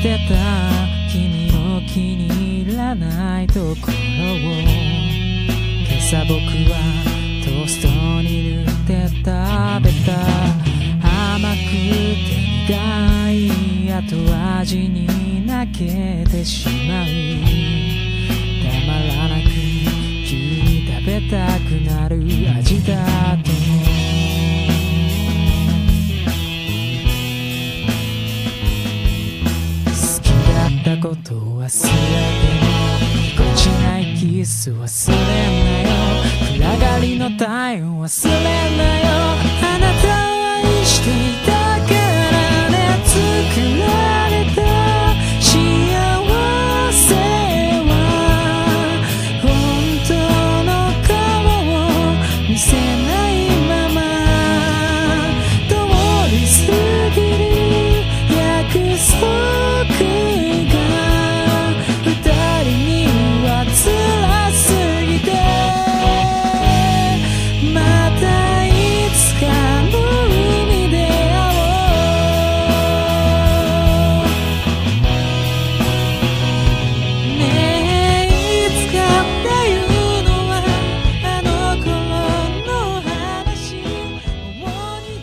捨てた君の気に入らないところを今朝僕はトーストに塗って食べた。甘くて苦い後味に泣けてしまう。たまらなく急に食べたくなる味だと思う。好きだったことを忘れてもぎこちないキス忘れなよ。暗がりの体温忘れなよ。あなたを愛していた